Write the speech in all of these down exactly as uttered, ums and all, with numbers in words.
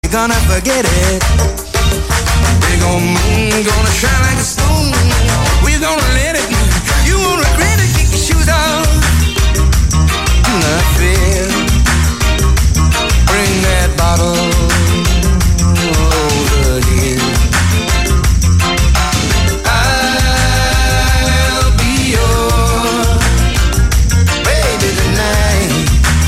you're gonna forget it. Big old moon gonna shine like a stone. We're gonna let it. You won't regret it. Kick your shoes off. Nothing. Bring that bottle over here. I'll be your baby tonight.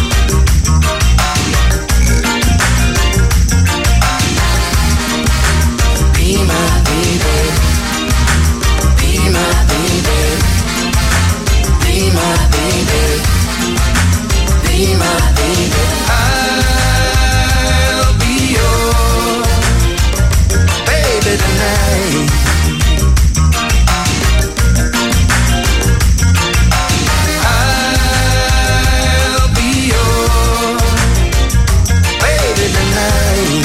Be my baby. Be my baby. Be my baby. Be my baby. I'll be your baby tonight. I'll be your baby tonight.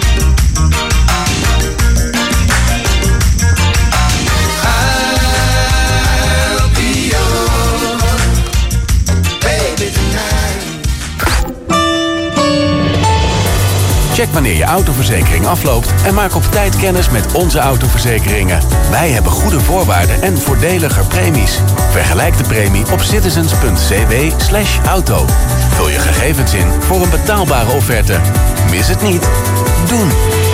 I'll be your baby tonight. Check wanneer je autoverzekering afloopt en maak op tijd kennis met onze autoverzekeringen. Wij hebben goede voorwaarden en voordeliger premies. Vergelijk de premie op citizens punt c w slash auto. Vul je gegevens in voor een betaalbare offerte. Mis het niet. Doen.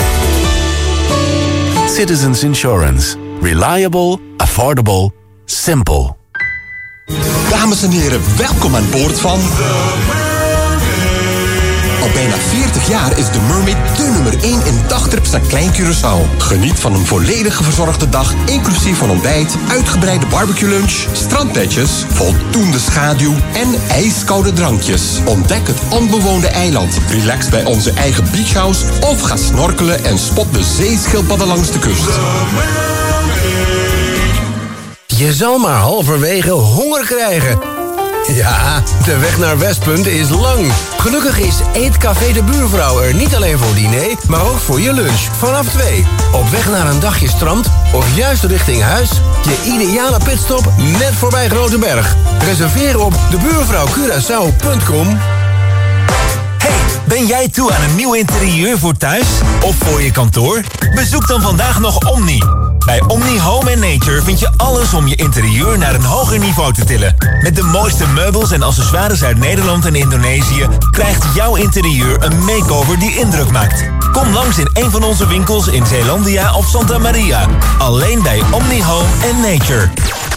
Citizens Insurance. Reliable, affordable, simple. Dames en heren, welkom aan boord van... Al bijna veertig jaar is de Mermaid de nummer één in dagtrips naar Klein Curaçao. Geniet van een volledig verzorgde dag, inclusief van ontbijt, uitgebreide barbecue lunch, strandbedjes, voldoende schaduw en ijskoude drankjes. Ontdek het onbewoonde eiland, relax bij onze eigen beachhouse of ga snorkelen en spot de zeeschildpadden langs de kust. Je zal maar halverwege honger krijgen. Ja, de weg naar Westpunt is lang. Gelukkig is Eetcafé de Buurvrouw er niet alleen voor diner, maar ook voor je lunch. Vanaf twee. Op weg naar een dagje strand of juist richting huis. Je ideale pitstop net voorbij Groteberg. Reserveer op de buurvrouw curaçao punt com. Hey, ben jij toe aan een nieuw interieur voor thuis of voor je kantoor? Bezoek dan vandaag nog Omni. Bij Omni Home and Nature vind je alles om je interieur naar een hoger niveau te tillen. Met de mooiste meubels en accessoires uit Nederland en Indonesië krijgt jouw interieur een makeover die indruk maakt. Kom langs in een van onze winkels in Zeelandia of Santa Maria. Alleen bij Omni Home and Nature.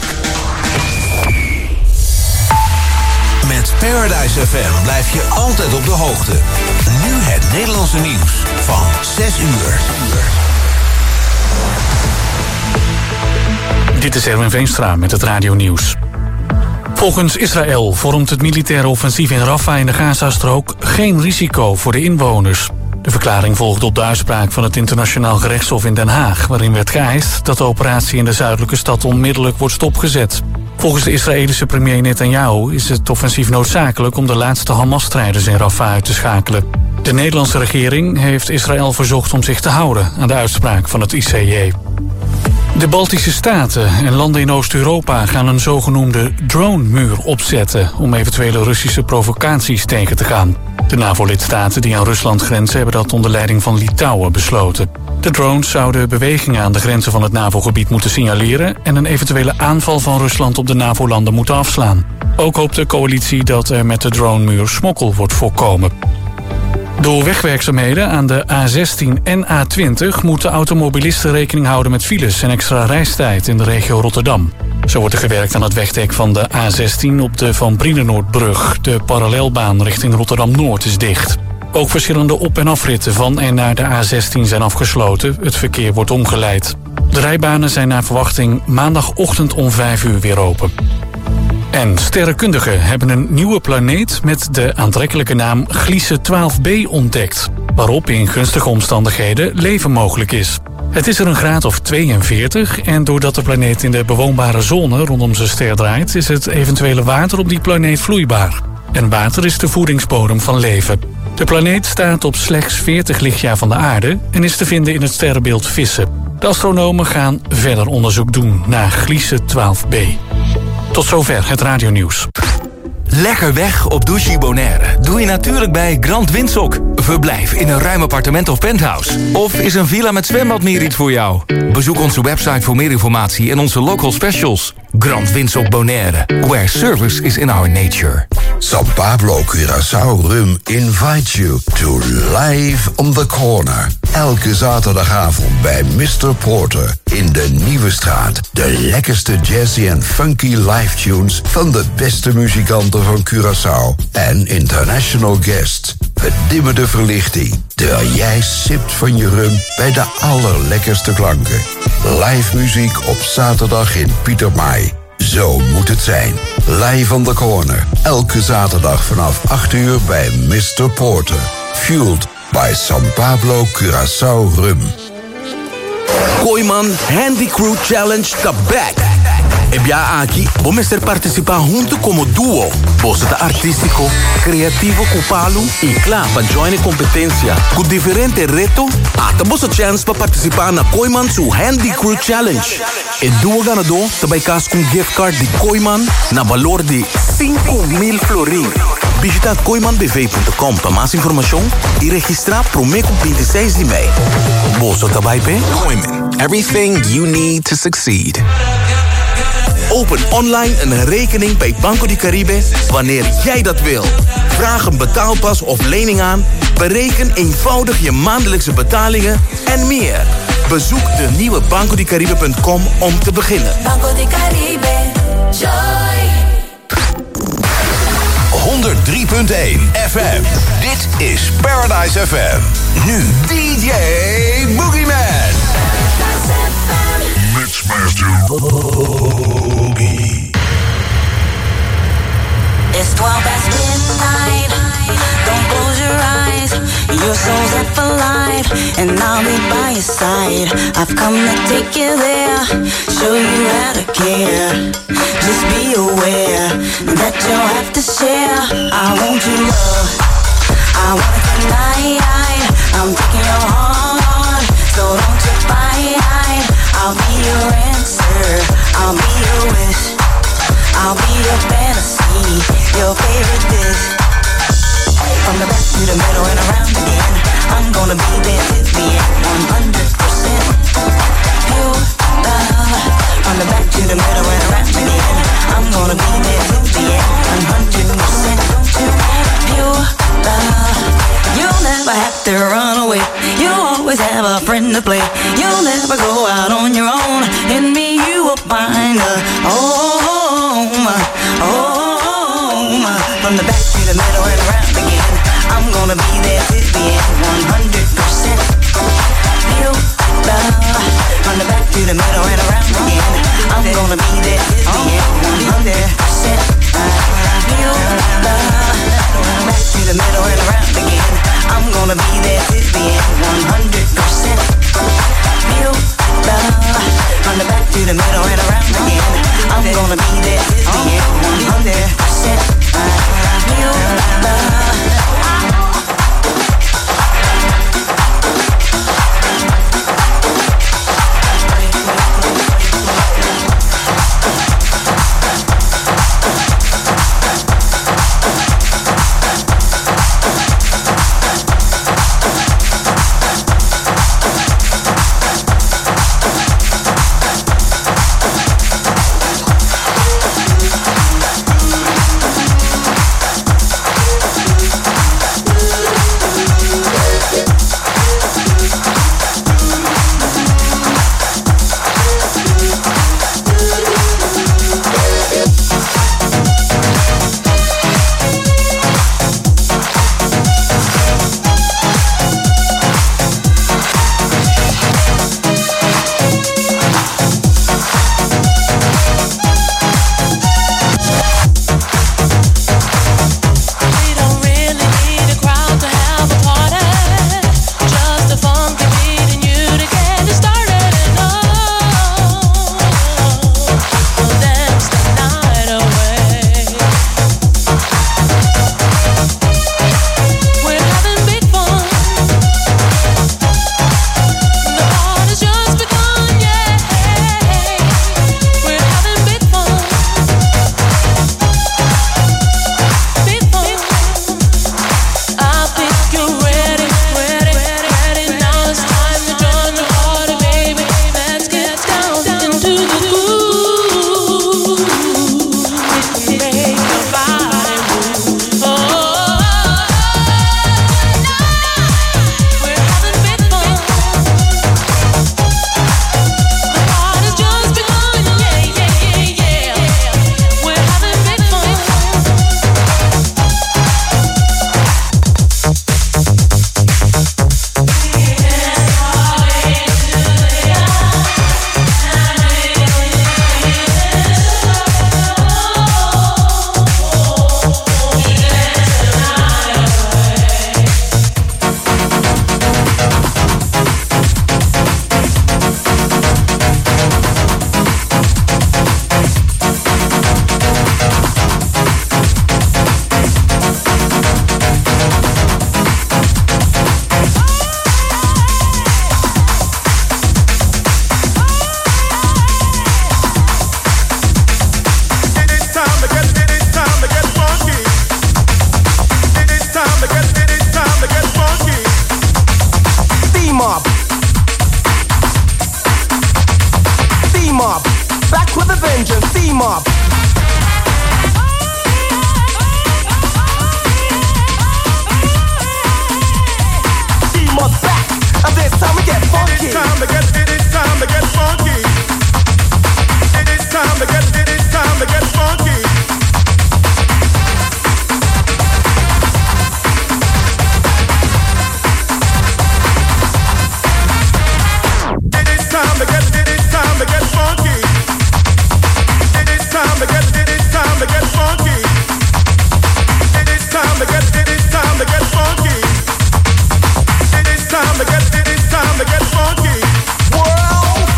Met Paradise F M blijf je altijd op de hoogte. Nu het Nederlandse nieuws van zes uur. Dit is Erwin Veenstra met het radionieuws. Volgens Israël vormt het militaire offensief in Rafah in de Gazastrook geen risico voor de inwoners. De verklaring volgde op de uitspraak van het Internationaal Gerechtshof in Den Haag, waarin werd geëist dat de operatie in de zuidelijke stad onmiddellijk wordt stopgezet. Volgens de Israëlische premier Netanyahu is het offensief noodzakelijk om de laatste Hamas-strijders in Rafah uit te schakelen. De Nederlandse regering heeft Israël verzocht om zich te houden aan de uitspraak van het I C J. De Baltische Staten en landen in Oost-Europa gaan een zogenoemde drone-muur opzetten om eventuele Russische provocaties tegen te gaan. De NAVO-lidstaten die aan Rusland grenzen hebben dat onder leiding van Litouwen besloten. De drones zouden bewegingen aan de grenzen van het NAVO-gebied moeten signaleren en een eventuele aanval van Rusland op de NAVO-landen moeten afslaan. Ook hoopt de coalitie dat er met de drone-muur smokkel wordt voorkomen. Door wegwerkzaamheden aan de A zestien en A twintig moeten automobilisten rekening houden met files en extra reistijd in de regio Rotterdam. Zo wordt er gewerkt aan het wegdek van de A zestien op de Van Brienenoordbrug. De parallelbaan richting Rotterdam-Noord is dicht. Ook verschillende op- en afritten van en naar de A zestien zijn afgesloten. Het verkeer wordt omgeleid. De rijbanen zijn naar verwachting maandagochtend om vijf uur weer open. En sterrenkundigen hebben een nieuwe planeet met de aantrekkelijke naam Gliese twaalf b ontdekt, waarop in gunstige omstandigheden leven mogelijk is. Het is er een graad of tweeënveertig en doordat de planeet in de bewoonbare zone rondom zijn ster draait, is het eventuele water op die planeet vloeibaar. En water is de voedingsbodem van leven. De planeet staat op slechts veertig lichtjaar van de aarde en is te vinden in het sterrenbeeld Vissen. De astronomen gaan verder onderzoek doen naar Gliese twaalf b. Tot zover het radionieuws. Lekker weg op Douche Bonaire doe je natuurlijk bij Grand Windhoek. Verblijf in een ruim appartement of penthouse. Of is een villa met zwembad meer iets voor jou? Bezoek onze website voor meer informatie en onze local specials. Grand Windhoek Bonaire, where service is in our nature. San Pablo Curaçao Rum invites you to Live on the Corner. Elke zaterdagavond bij mister Porter in de Nieuwe Straat. De lekkerste jazzy en funky live tunes van de beste muzikanten van Curaçao. En international guests. We dimmen de verlichting, terwijl jij sipt van je rum bij de allerlekkerste klanken. Live muziek op zaterdag in Pieter Maai. Zo moet het zijn. Live on the Corner. Elke zaterdag vanaf acht uur bij mister Porter. Fueled by San Pablo Curaçao Rum. Koiman Handy Crew Challenge está back. Ebya aqui, vamos ser participar junto como duo. Você tá artístico, creativo com Paulo e claro, para join a competência. Com diferente reto, até você chance para participar na Koiman su Handy Crew Challenge. E duo ganador também casa com gift card de Koiman na valor de cinco mil florin. Visita koiman b v ponto com para mais informação e registrar pro Meco vinte e seis de maio. Você tá bij pe? Koiman, everything you need to succeed. Open online een rekening bij Banco di Caribe wanneer jij dat wil. Vraag een betaalpas of lening aan. Bereken eenvoudig je maandelijkse betalingen en meer. Bezoek de nieuwe banco di caribe punt com om te beginnen. Banco di Caribe, joy. honderd drie punt één F M. Dit is Paradise F M. Nu D J Boogieman. Mixmaster Boogie. It's twelve past midnight. Don't close your eyes. Your soul's up for life, and I'll be by your side. I've come to take you there, show you how to care. Just be aware that you'll have to share. I want your love, I want it tonight. I'm taking your heart, so don't you fight. I'll be your answer, I'll be your wish, I'll be your fantasy, your favorite dish. From the back to the middle and around again, I'm gonna be there till the end, one hundred percent pure love. From the back to the middle and around again, I'm gonna be there till the end, one hundred percent pure love. You'll never have to run away, you'll always have a friend to play. You'll never go out on your own, in me you will find a home, home. From the back to the middle and around again, I'm gonna be there till the end, one hundred percent pure love. From the back to the middle and around again, I'm gonna be there till the end, one hundred percent pure love. From the back to the middle and around again, I'm gonna be there till the end, one hundred percent pure love. From the back to C-Mob. C-Mob. Back with a vengeance. C-Mob. C-Mob's back. And this time we get funky. It is time to get, it is time to get funky. It is time to get, it is time to get funky. It is time to get, it is time to get funky. It is time to get, it is time to get funky. It is time to get, it is time to get funky. It is time to get, it is time to get funky. World.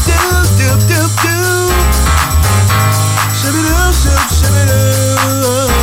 Shibby-doo, shibby-doo.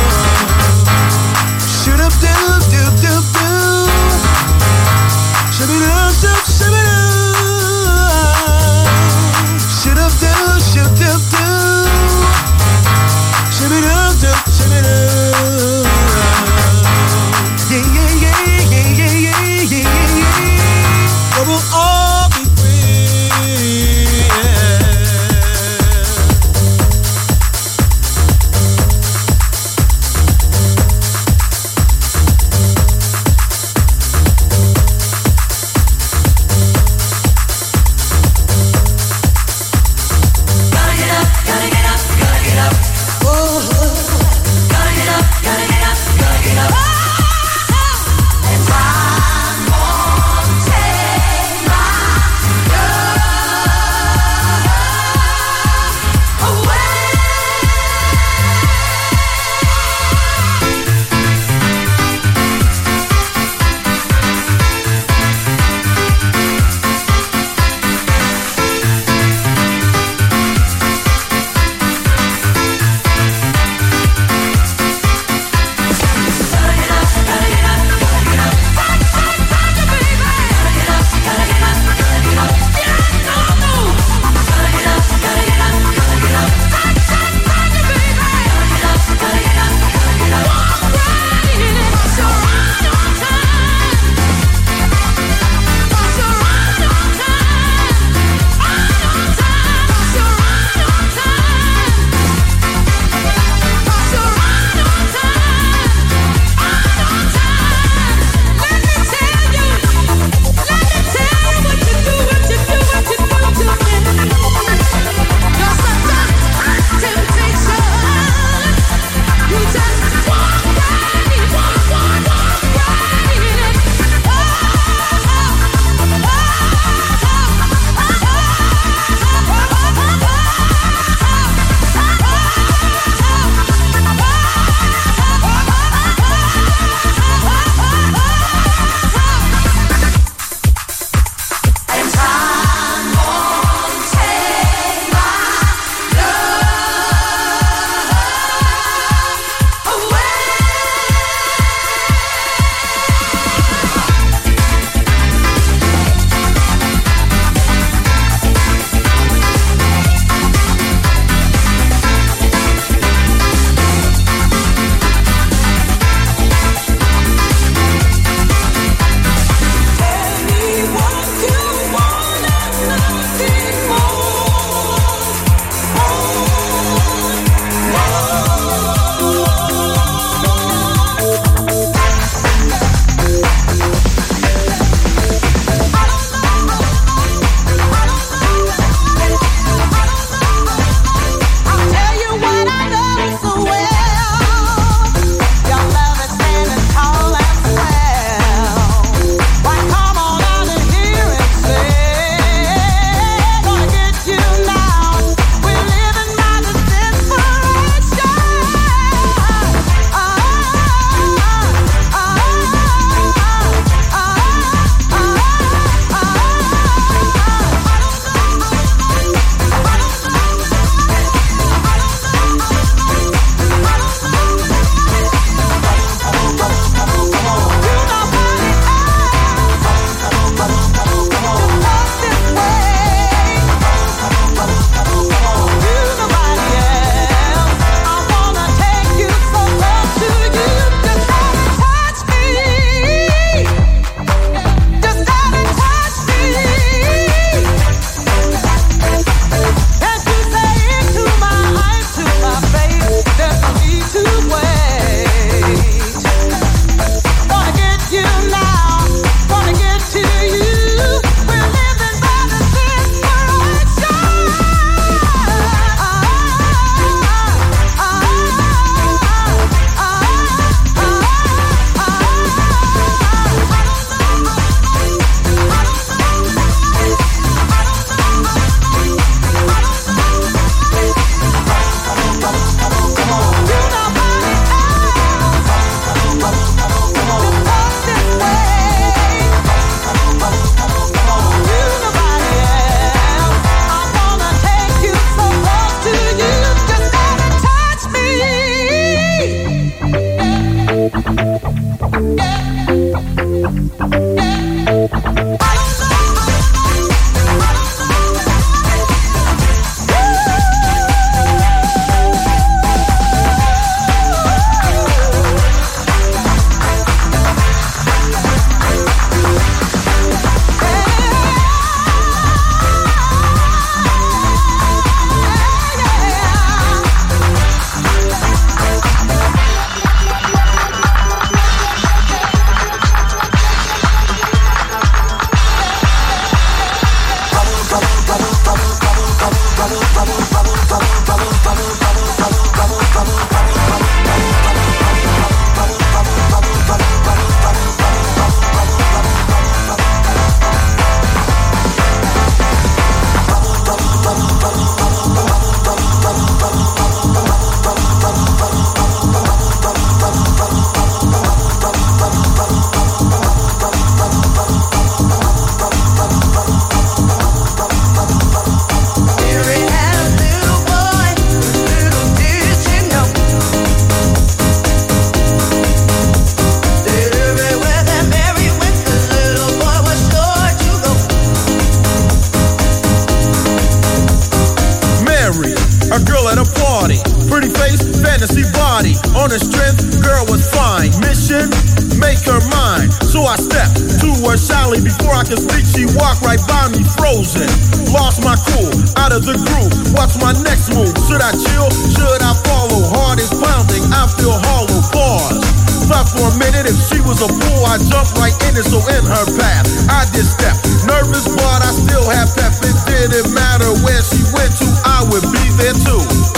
fantasy body. On her strength, girl was fine. Mission, make her mine. So I stepped to her shyly. Before I could speak, she walked right by me, frozen. Lost my cool, out of the groove. What's my next move? Should I chill? Should I follow? Heart is pounding, I feel hollow. Pause. Thought for a minute, if she was a fool, I jumped right in it, so in her path, I did step. Nervous, but I still have pep. It didn't matter where she went to, I would be there too.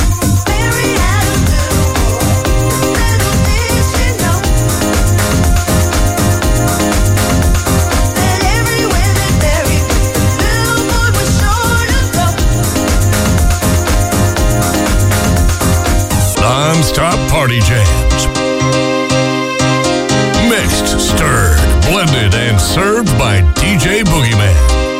Non-stop party jams. Mixed, stirred, blended, and served by D J Boogeyman.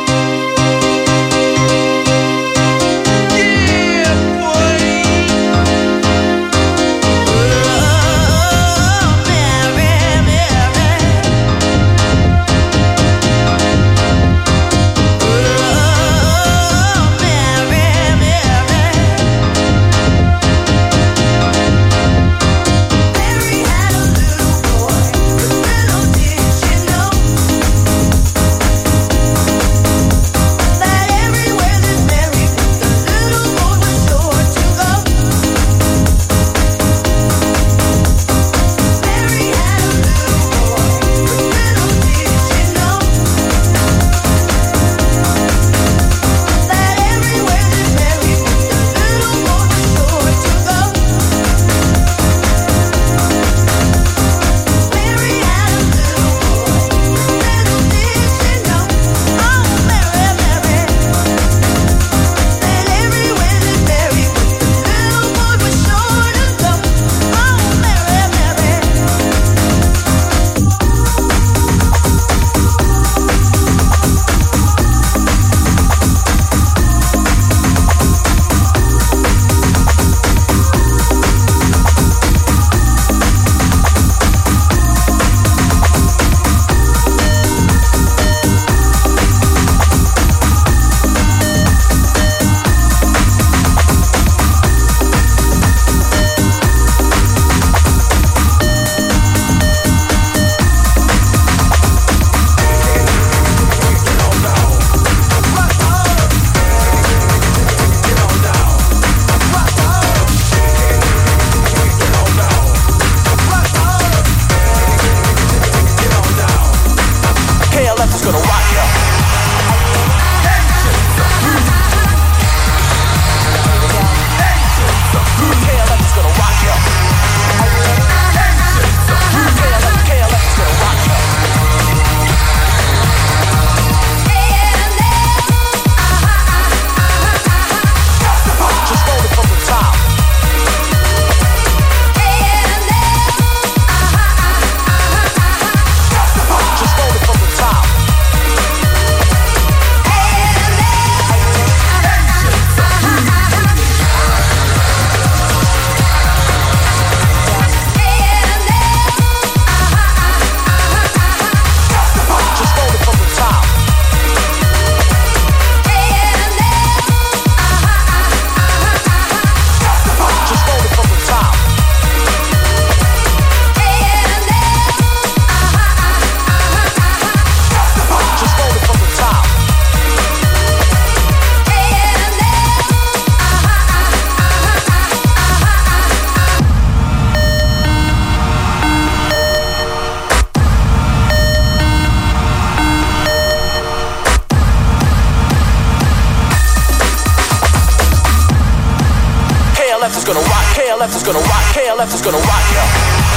K L F is gonna rock, K L F is gonna rock, yo.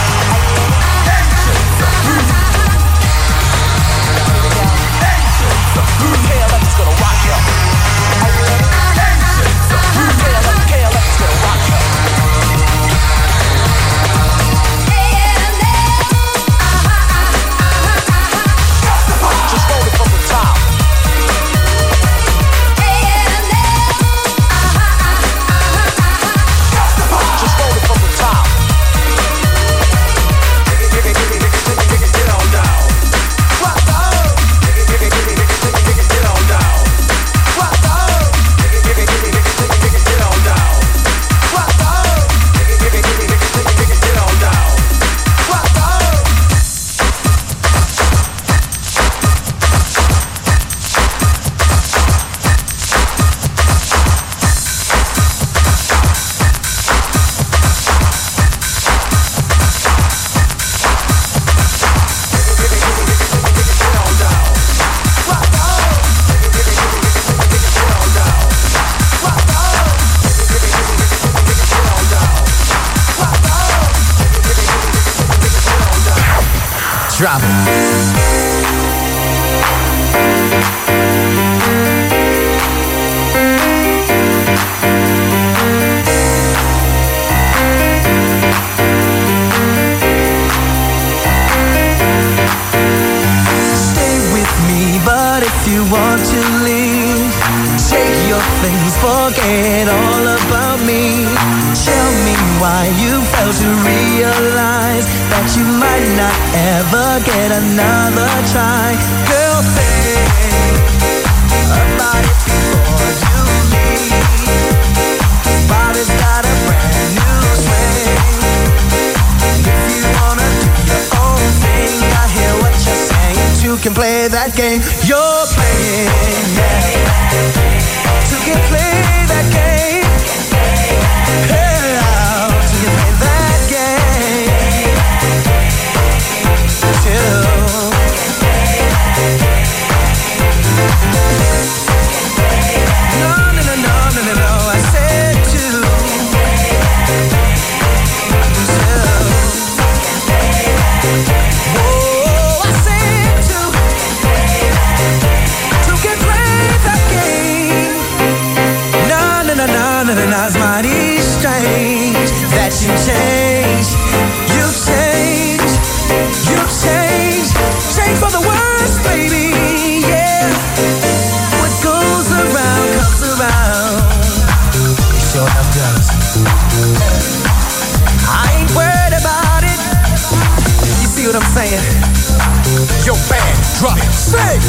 Get on. Drop it. You want to leave, take your things, forget all about me. Tell me why you failed to realize that you might not ever get another try. Girl, think about it before you leave. Body's got a brand new swing. If you wanna do your own thing, I hear what you're saying. You can play that game you're playing, yeah. So you can play that game. Hey, how so you play that game too. No, no, no, no, no, no, no. I said too. Oh, I said too. It's mighty strange that you changed, you've changed, you've changed, changed for the worse, baby, yeah. What goes around comes around. It sure enough does. I ain't worried about it. You see what I'm saying? Yo, band, drop it, sing.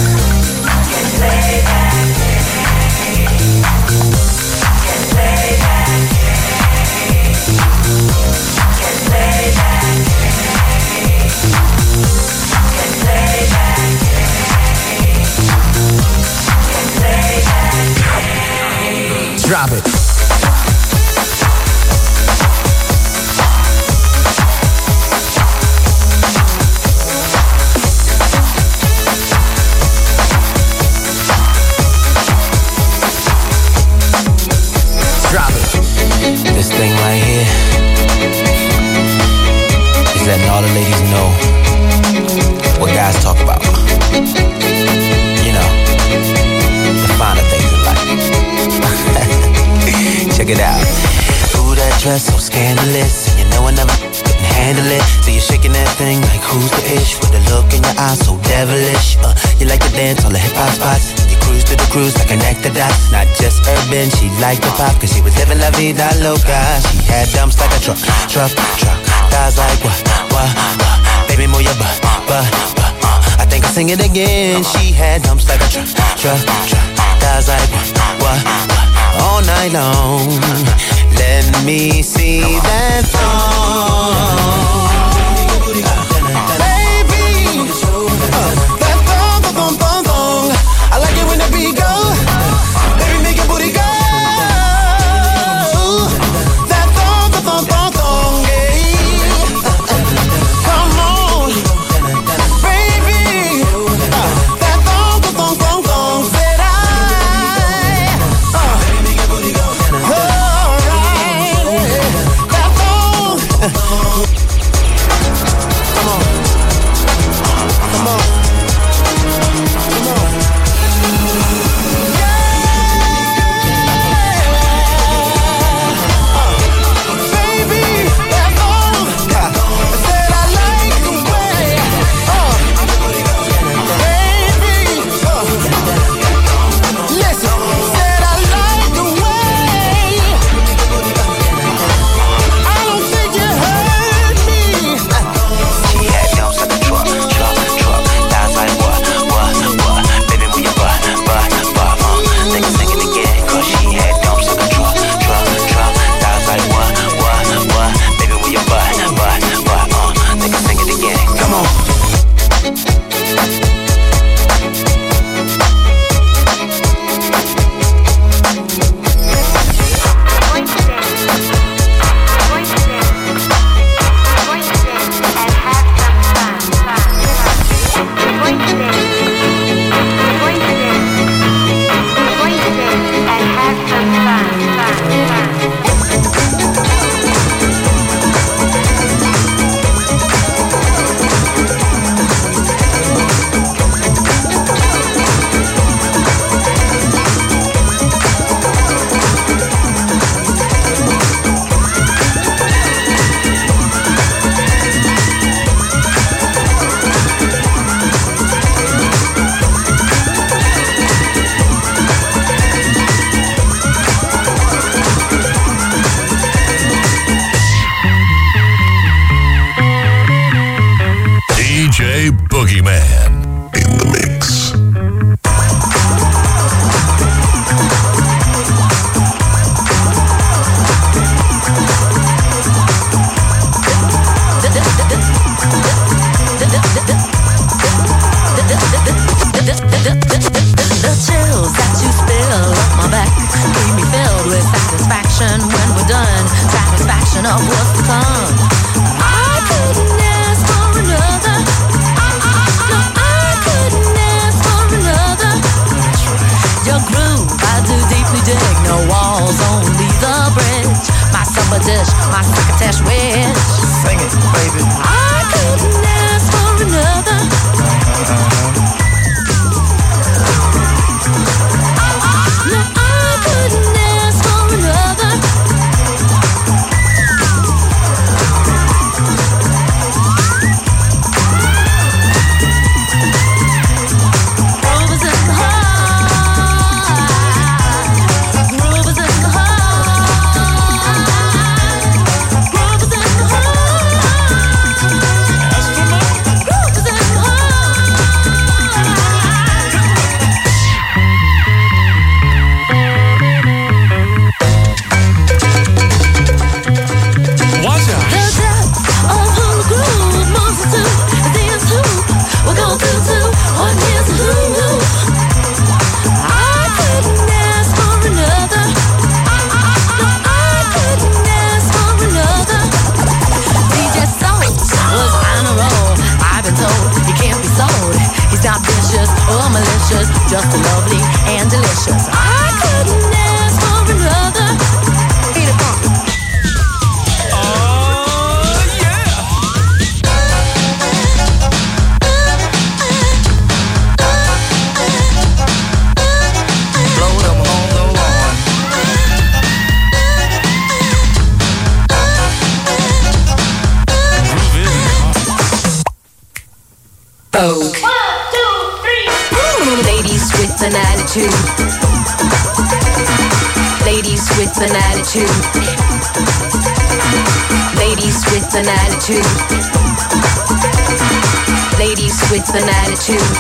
Drop it. Drop it. This thing right here is letting all the ladies know what guys talk about. You know, the finer things in life. Check it out. Ooh, that dress so scandalous, and you know I never couldn't handle it. So you're shaking that thing like who's the ish, with a look in your eyes so devilish. Uh, you like to dance on the hip hop spots. You cruise to the cruise like connect the dots. Not just urban, she liked the pop, cause she was living la vida loca. She had dumps like a truck, truck, truck. Thighs like what, what, what. Baby, move your butt, butt, butt. I think I'll sing it again. She had dumps like a truck, truck, truck. Thighs like what, what, what. All night long, let me see that thong. Baby, uh, that thong, thong, thong, thong. I like it when the beat go. Baby, make your booty go. That thong, thong, thong, thong, yeah. Come on, baby. Uh, that thong, thong, thong, thong, said I. Uh, That Boogeyman in the mix. The chills that you spill up my back keep me filled with satisfaction when we're done. Satisfaction of what's to come. I couldn't ask for another. No, I couldn't ask for another. Your groove, I do deeply dig. No walls, only the bridge. My supper dish, my succotash wish. Sing it, baby. I couldn't ask for another. Just lovely and delicious. I couldn't ask for another. Eat it up. Oh, yeah. Blow them on the lawn. Vogue. Ladies with an attitude. Ladies with an attitude. Ladies with an attitude. Ladies with an attitude.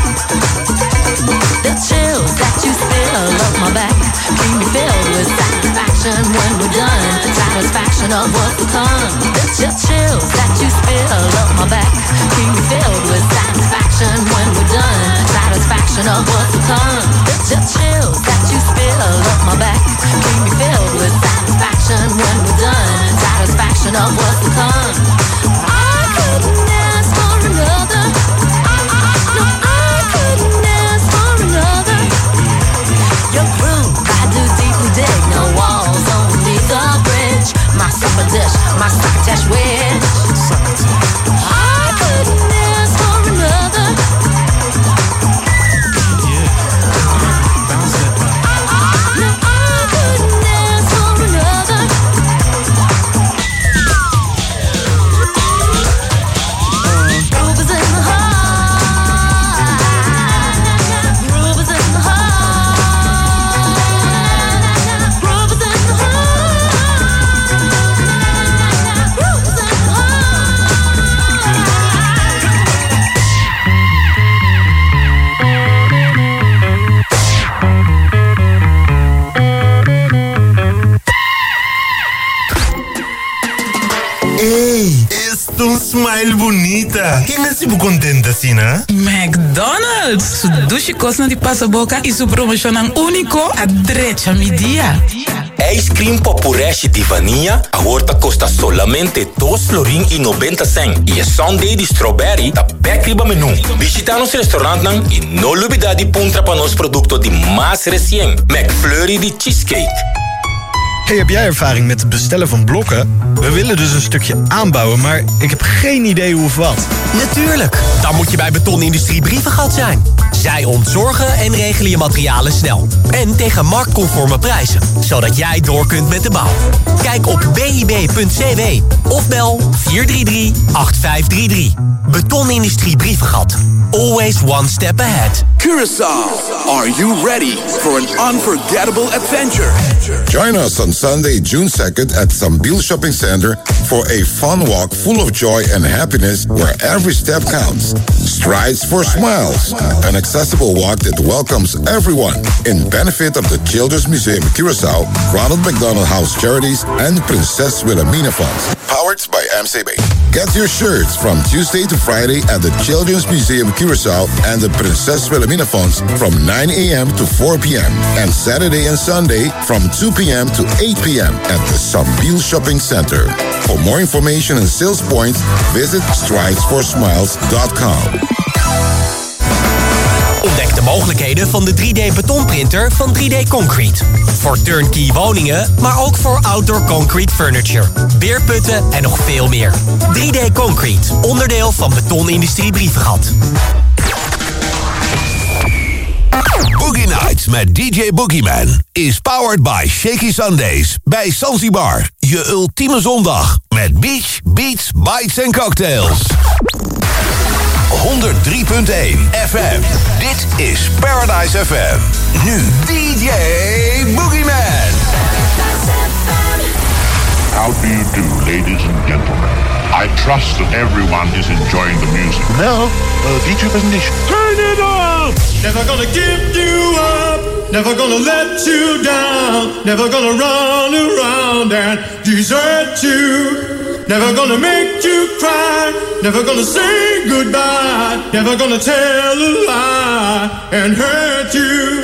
The chills that you spill up my back keep me filled with satisfaction when we're done. Satisfaction of what's to come. The chills that you spill up my back keep me filled with satisfaction when we're done. Satisfaction of what's to come. The chills that you spill up my back keep me filled with satisfaction when we're done. Satisfaction of what's to come. I couldn't ask for another. No, I couldn't ask for another. Your groove, I do deeply dig. No walls, only the bridge. My supper dish, my succotash wish. I couldn't ask for another. Smile bonita. Quem me sibu contenta assim, né? McDonald's. Su dushi cosna di passaboca e su promocionam único a drecha media. Ice cream popureste de vanilla agora custa solamente dois florin e noventa cent. E a sundae de strawberry tá bem menu. Visita nos restaurante e não olvida de puntra para nos produto de mais recente. McFlurry de cheesecake. Hey, heb jij ervaring met het bestellen van blokken? We willen dus een stukje aanbouwen, maar ik heb geen idee hoe of wat. Natuurlijk, dan moet je bij Betonindustrie Brievengat zijn. Zij ontzorgen en regelen je materialen snel. En tegen marktconforme prijzen, zodat jij door kunt met de bouw. Kijk op b i b punt c w of bel vier drie drie, acht vijf drie drie. Betonindustrie Brievengat. Always one step ahead. Curaçao. Are you ready for an unforgettable adventure? Join us on Sunday, June second at Sambil Shopping Center for a fun walk full of joy and happiness where every step counts. Strides for Smiles, an accessible walk that welcomes everyone in benefit of the Children's Museum Curaçao, Ronald McDonald House Charities, and Princess Wilhelmina Funds. Powered by M C B. Get your shirts from Tuesday to Friday at the Children's Museum Curaçao and the Princess Wilhelmina Funds from nine a.m. to four p.m. and Saturday and Sunday from two p.m. to eight p.m. at the Sambil Shopping Center. For more information and sales points, visit strides for smiles dot com. Ontdek de mogelijkheden van de drie D betonprinter van drie D Concrete. Voor turnkey woningen, maar ook voor outdoor concrete furniture, beerputten en nog veel meer. drie D Concrete, onderdeel van Betonindustrie Brievengat. Boogie Nights met D J Boogieman is powered by Shaky Sundays bij Zanzibar. Je ultieme zondag met beach, beats, bites en cocktails. honderd drie punt één F M. Dit is Paradise F M. Nu D J Boogieman. How do you do, ladies and gentlemen? I trust that everyone is enjoying the music. Now, uh, D J presentation. Turn it up! Never gonna give you up. Never gonna let you down. Never gonna run around and desert you. Never gonna make you cry. Never gonna say goodbye. Never gonna tell a lie and hurt you.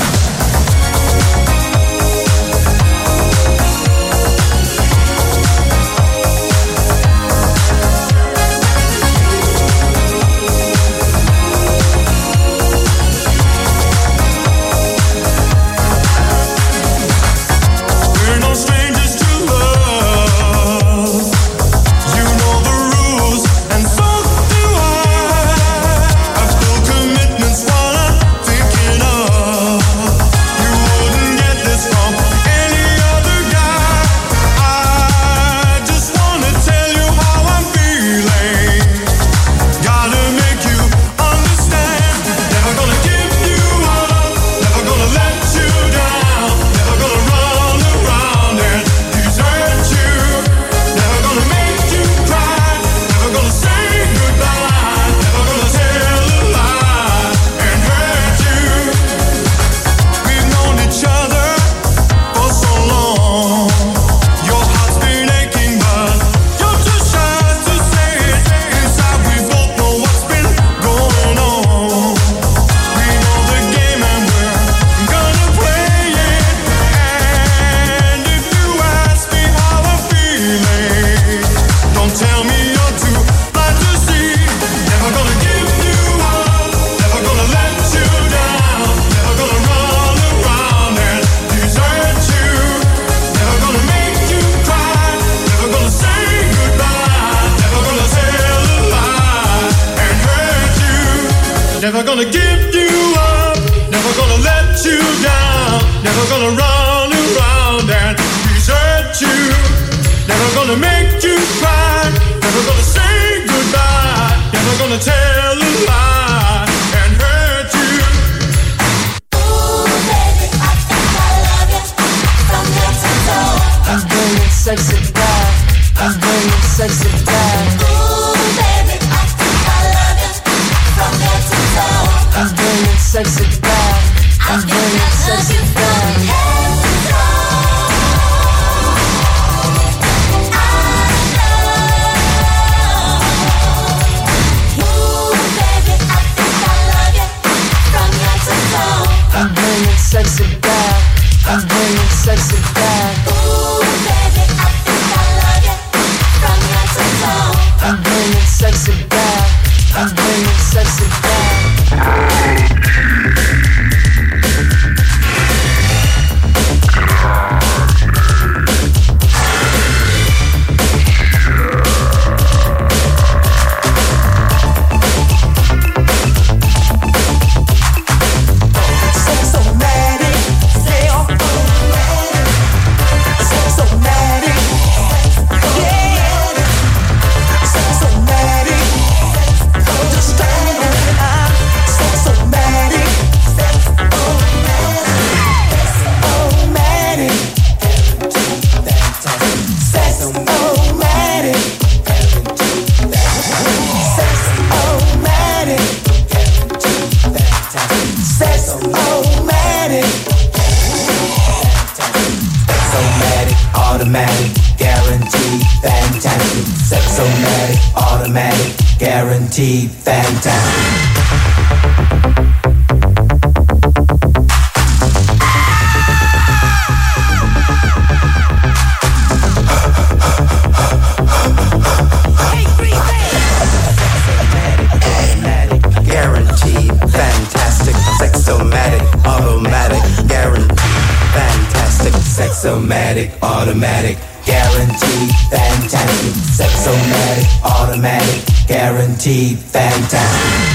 Never gonna give you up, never gonna let you down, never gonna run around and desert you. Never gonna make you cry, never gonna say goodbye, never gonna tell a lie and hurt you. Ooh, baby, I think I love you from head to toe. I'm bringing sexy back, I'm bringing sexy back. Ooh, baby, I think I love you from head to toe. I'm bringing sexy back, I'm bringing sexy back. I'm bringing sexy back, I'm bringing sexy back. Ooh, baby, I think I love you from head to toe. I'm bringing sexy back, I'm bringing sexy back. Just Sexomatic, automatic, guaranteed, fantastic. Sexomatic, automatic, guaranteed, fantastic. Sexomatic, automatic, guaranteed, fantastic.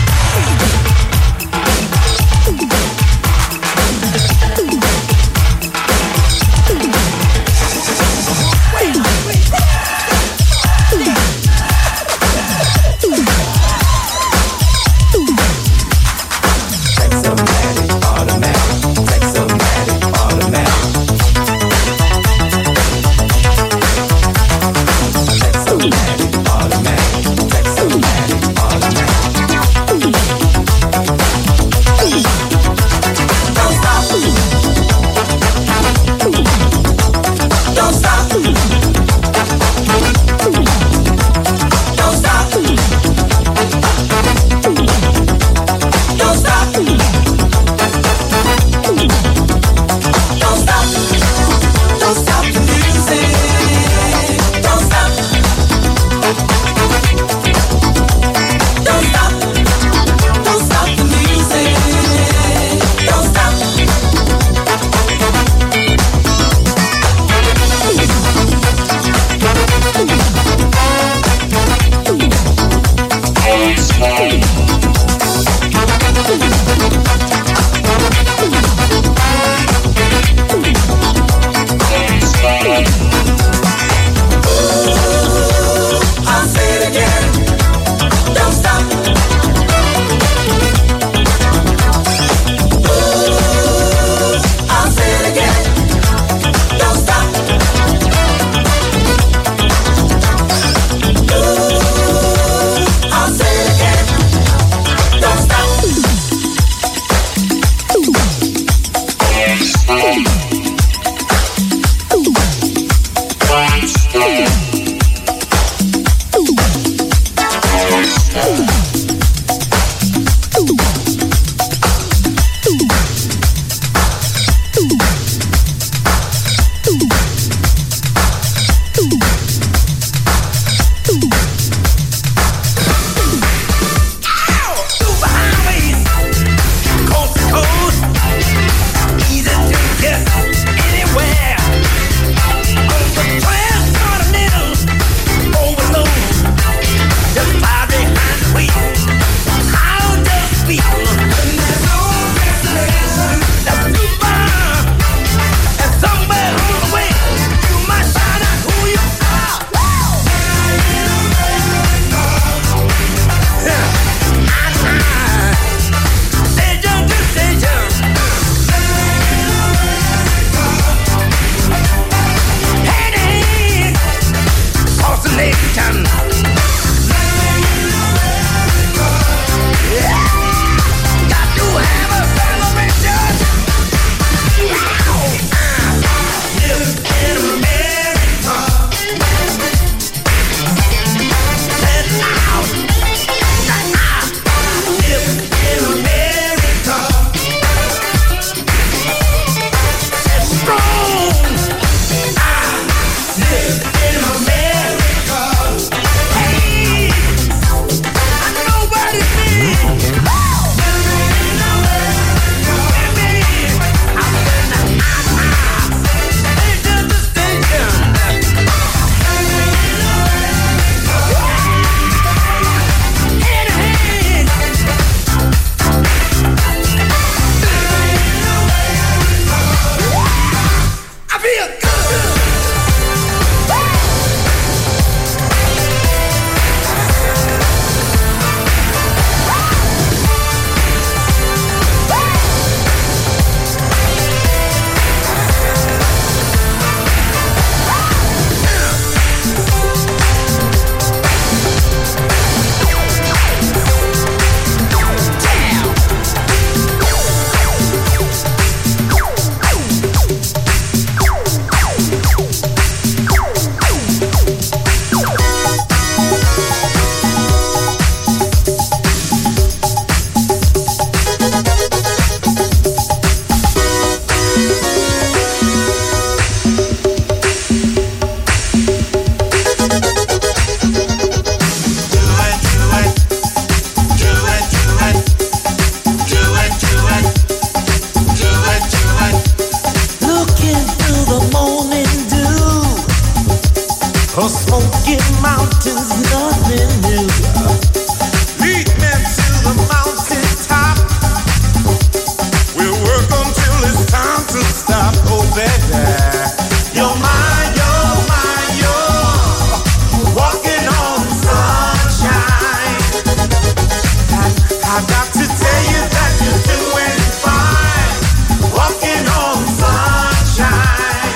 mountains, nothing new. Lead me to the mountain top. We'll work until it's time to stop. Oh, baby, you're mine, you're mine, you're walking on sunshine. I, I got to tell you that you're doing fine, walking on sunshine.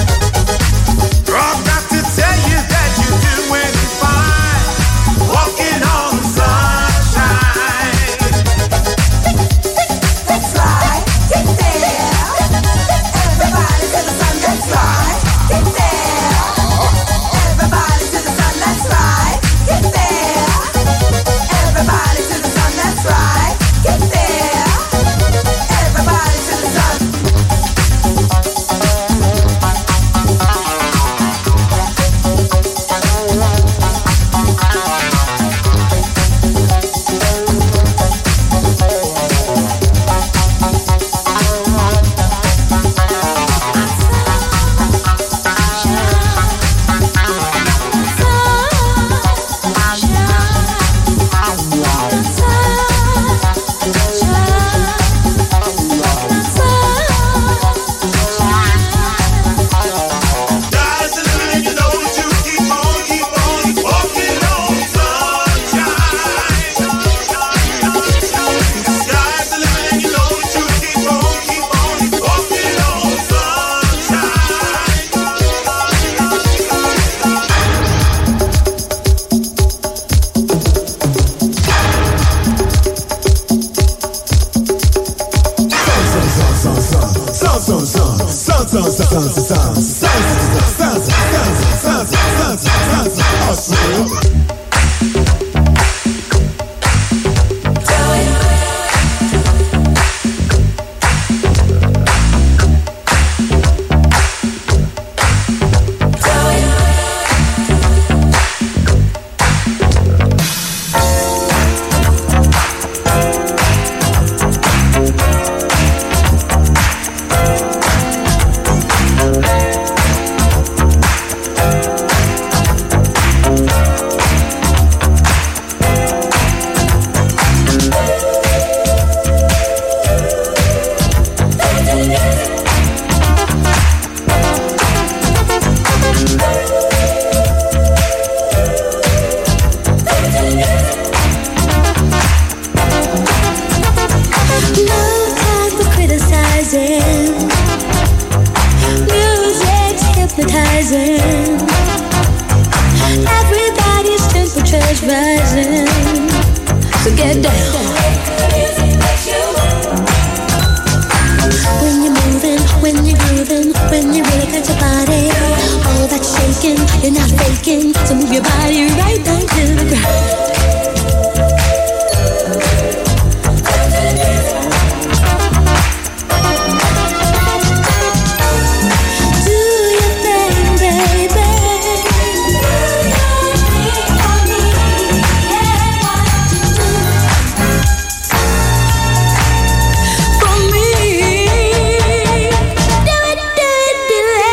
I've got to tell you that you're doing fine, walking on sunshine. That's right, get there. Everybody to the sun, that's right, get there. Everybody to the sun, that's right, get there. Everybody to the sun, that's right, get there. Everybody to the sun.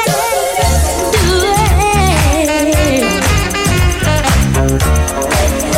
Do it, do it, do it.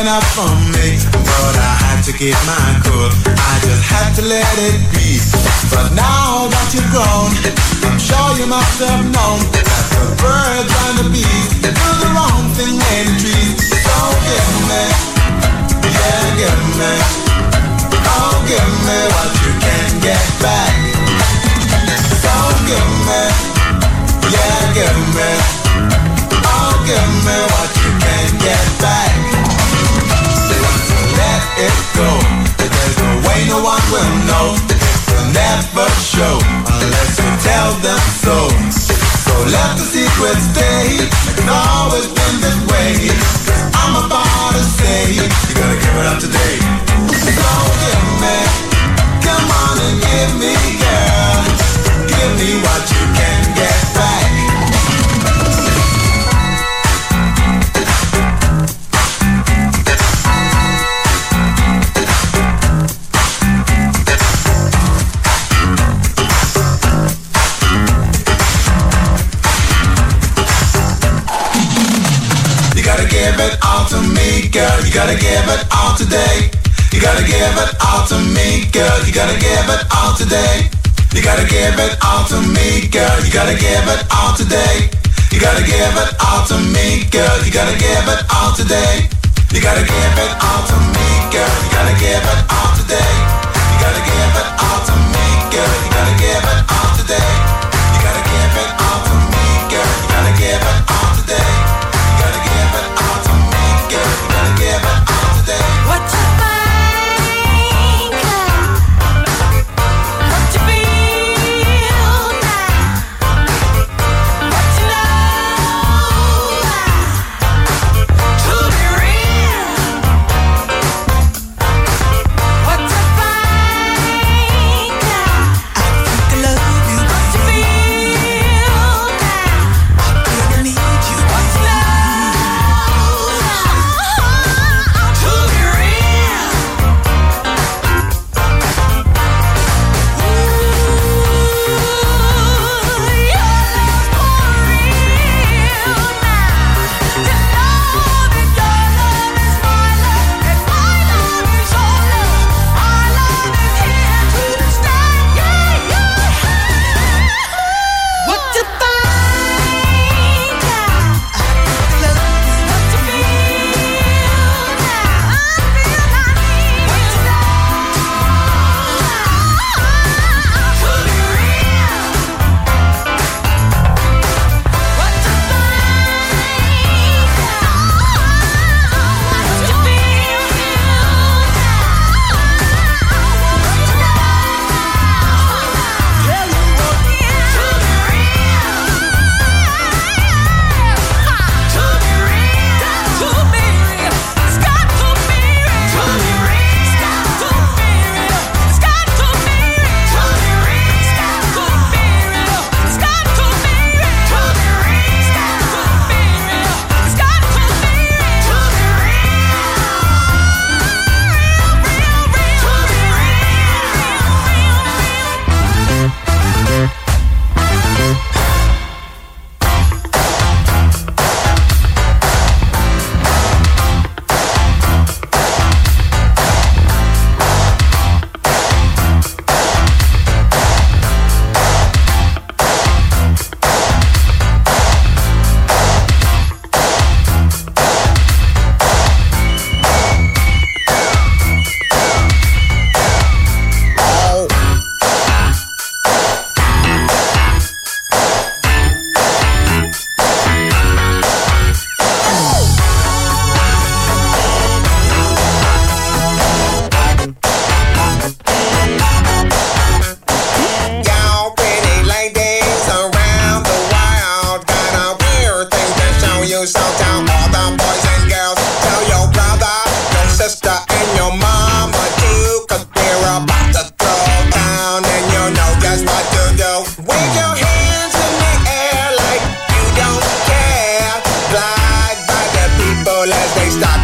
enough for me, but I had to keep my cool. I just had to let it be. But now that you're grown, I'm sure you must have known that the birds and the bees do the wrong thing in the trees. So give me, yeah, give me, oh, give me what you can get back. So give me, yeah, give me, oh, give me what you can get back. Let it go. There's no way no one will know. It will never show unless you tell them so. So let the secret stay. It's always been this way. I'm about to say you gotta give it up today. So give me, come on and give me, girl. Give me what you can get back. Give it all to me, girl. You gotta give it all today. You gotta give it all to me, girl. You gotta give it all today. You gotta give it all to me, girl. You gotta give it all today. You gotta give it all to me, girl. You gotta give it all today. You gotta give it all to me, girl. You gotta give it all today. You gotta give it all to me, girl. You gotta give it all today. You gotta give it all to me, girl. You gotta give it all today. You gotta give it all to me, girl. You gotta give it all today. What you think? What you feel now? What you know? To be real. What you think? I think I love you. What you feel now? I think I need you. What you know? To be real. Y'all pretty ladies around the world got a weird thing to show you. So tell all the boys and girls, tell your brother, your sister, and your mama too, 'cause we're about to throw down and you know just what to do. Wave your hands in the air like you don't care. Glide by the people as they stop